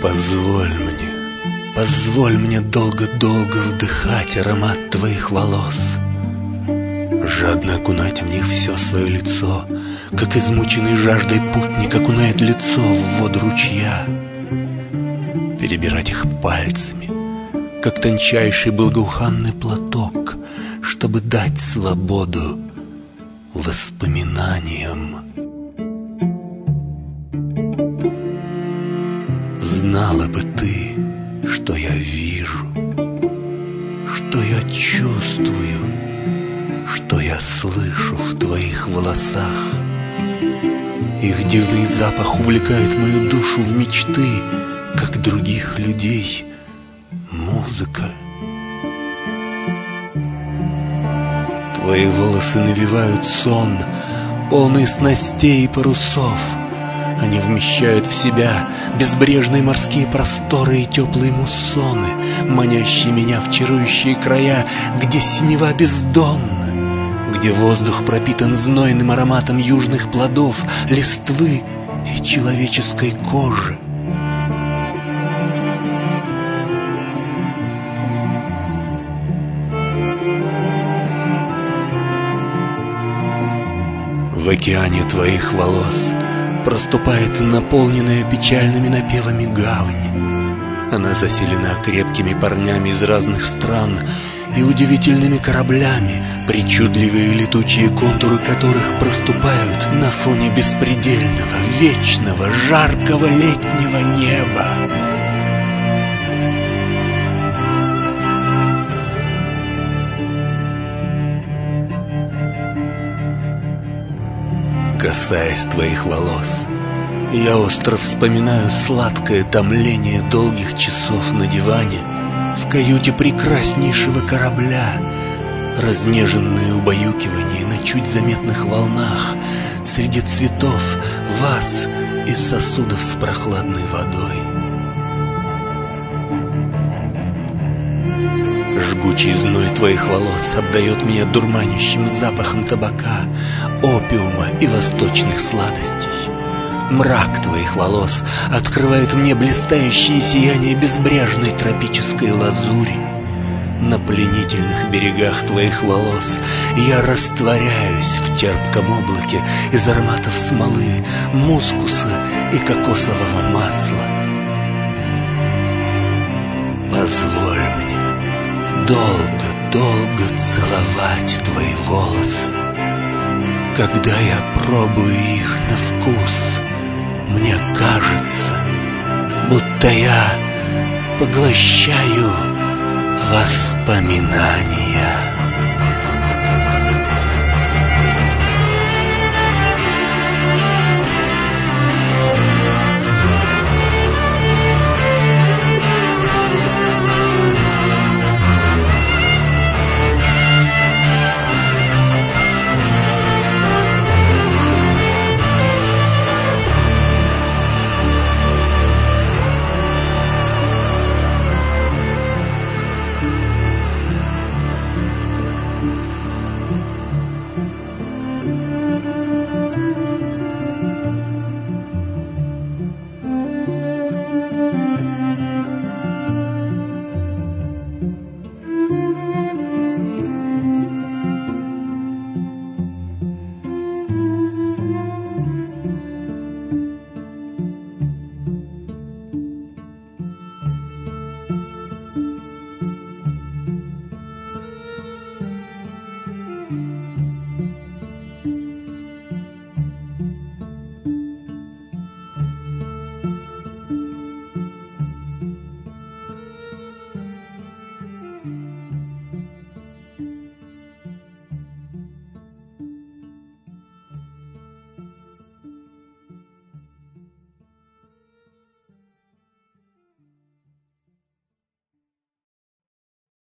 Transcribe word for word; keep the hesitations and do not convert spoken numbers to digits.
Позволь мне, позволь мне долго-долго вдыхать аромат твоих волос, жадно окунать в них все свое лицо, как измученный жаждой путник окунает лицо в воду ручья. Перебирать их пальцами, как тончайший благоуханный платок, чтобы дать свободу воспоминаниям. Знала бы ты, что я вижу, что я чувствую, что я слышу в твоих волосах. Их дивный запах увлекает мою душу в мечты, как других людей музыка. Твои волосы навевают сон, полный снастей и парусов. Они вмещают в себя безбрежные морские просторы и теплые муссоны, манящие меня в чарующие края, где синева бездонна, где воздух пропитан знойным ароматом южных плодов, листвы и человеческой кожи. В океане твоих волос проступает наполненная печальными напевами гавань. Она заселена крепкими парнями из разных стран и удивительными кораблями, причудливые летучие контуры которых проступают на фоне беспредельного, вечного, жаркого летнего неба. Касаясь твоих волос, я остро вспоминаю сладкое томление долгих часов на диване в каюте прекраснейшего корабля, разнеженные убаюкивания на чуть заметных волнах среди цветов, ваз и сосудов с прохладной водой. Жгучий зной твоих волос обдает меня дурманящим запахом табака, опиума и восточных сладостей. Мрак твоих волос открывает мне блистающее сияние безбрежной тропической лазури. На пленительных берегах твоих волос я растворяюсь в терпком облаке из ароматов смолы, мускуса и кокосового масла. Позволь мне долго-долго целовать твои волосы. Когда я пробую их на вкус, мне кажется, будто я поглощаю воспоминания.